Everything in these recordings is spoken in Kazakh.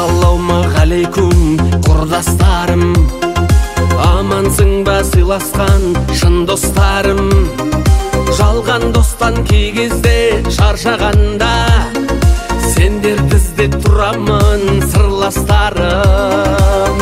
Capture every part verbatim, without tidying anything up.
Ассалаумағалейкум, құрдастарым, амансың ба сыйласқан шын достарым. Жалған достан кей кезде шаршағанда, сендер іздеп тұрамын сырластарым.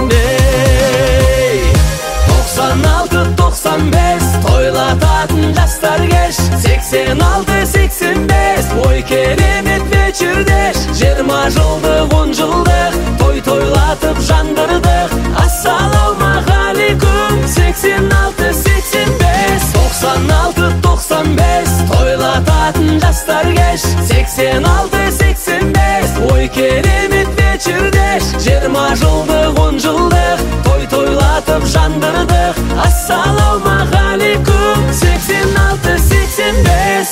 тоқсан алты тоқсан бес тойлататын жастар кеш, сексен алты сексен бес ой керемет вечердеш. Жиырма жылдық он жылдық той тойлатып жандырдық. Ассалаумағалейкум, сексен алты сексен бес тоқсан алты тоқсан бес тойлататын жастар кеш, сексен алты сексен бес ой керемет вечердеш. Жиырма жылдық он жылдық той тойлатып жандырдық. Ассалаумағалейкум, сексен алты сексен бес.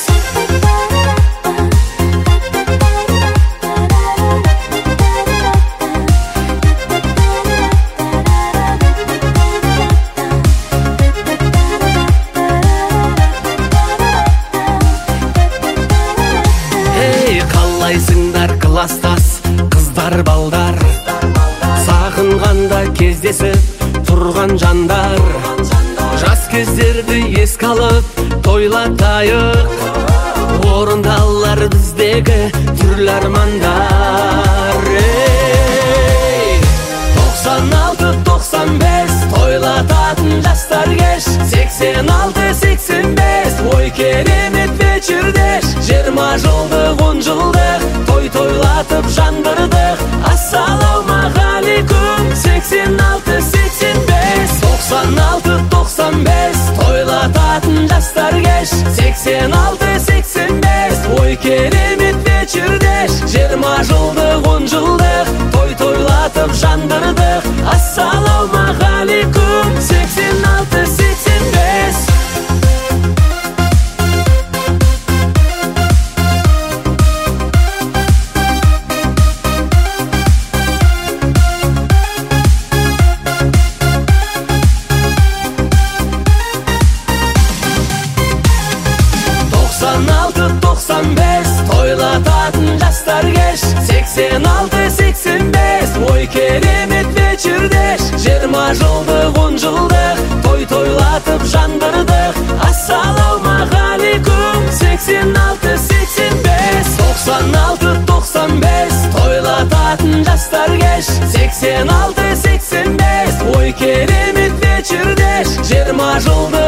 Қалайсыңдар кластас қыздар балдар, сағынғанда кездесіп тұрған жандар. Жас кездерді еске алып тойлатайық, орындалар біздегі түрлі армандар. тоқсан алты тоқсан бес тойлататын жастар кеш, сексен алты сексен бес ой керемет вечердеш. Жиырма жылдық он жылдық той тойлатып жандырдық. Ассалаумағалейкум, сексен алты сексен бес тоқсан алты тоқсан бес тойлататын жастар кеш, сексен алты сексен бес ой керемет вечердеш. Жиырма жылдық он жылдық той тойлатып жандырдық. Ассалаумағалейкум, сексен алты сексен бес. тоқсан алты тоқсан бес тойлататын жастар кеш, сексен алты сексен бес ой керемет вечердеш. Жиырма жылдық он жылдық той тойлатып жандырдық. Ассалаумағалейкум, сексен алты сексен бес тоқсан алты тоқсан бес тойлататын жастар кеш, сексен алты сексен бес ой керемет вечердеш. Жиырма жылдық